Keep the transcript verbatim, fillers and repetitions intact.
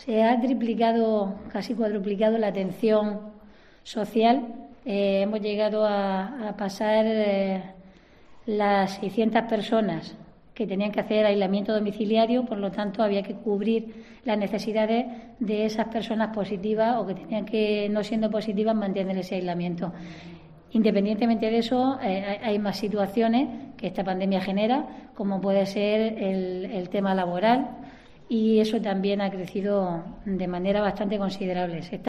Se ha triplicado, casi cuadruplicado la atención social. Eh, hemos llegado a, a pasar eh, las seiscientas personas que tenían que hacer aislamiento domiciliario, por lo tanto había que cubrir las necesidades de esas personas positivas o que tenían que, no siendo positivas, mantener ese aislamiento. Independientemente de eso, eh, hay más situaciones que esta pandemia genera, como puede ser el, el tema laboral, y eso también ha crecido de manera bastante considerable. Se está